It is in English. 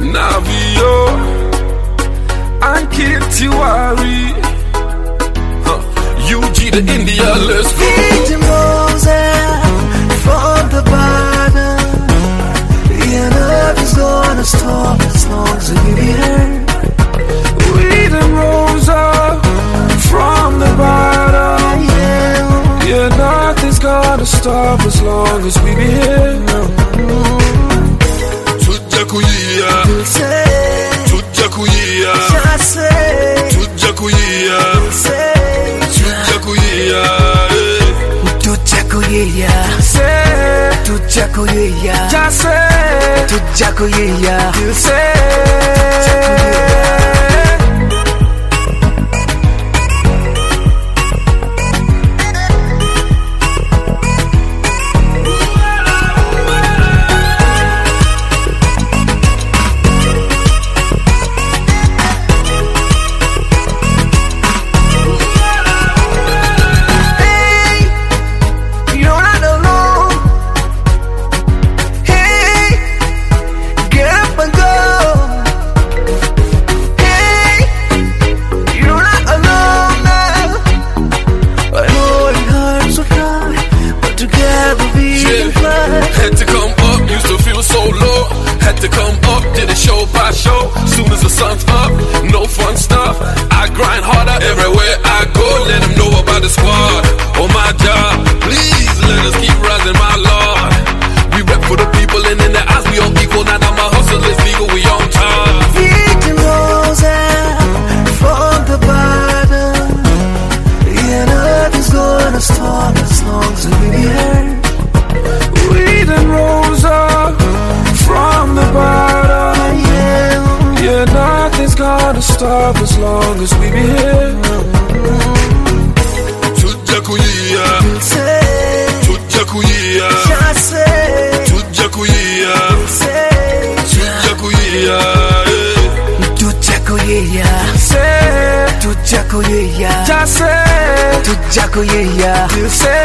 Navio, Ankit Tiwari, UG to India, let's go. From the bottom, yeah, nothing's gonna stop as long as we be here. Weed and Rosa, from the bottom, yeah, nothing's gonna stop as long as we be here. Tujakuya, Tujakuya, Tujakuya, Tujakuya, Tujakuya, Tujakuya, Tujakuya, Had to come up, used to feel so low. Had to come up, did it show by show. Soon as the sun's up, no fun stuff. I grind harder everywhere I go. Let them know about the squad or my job. Please let us keep rising, my Lord. We rep for the people and in their eyes we all equal. Now that my hustle is legal, we on top. Victim Rosa, from the bottom, yeah, nothing's gonna stop as long as we be here. Weed and Rosa, from the bottom, yeah, nothing's gonna stop as long as we be here. Tujakuya, Tujakuya, Tujakuya, Tujakuya, Tujakuya, Tujakuya, Tujakuya,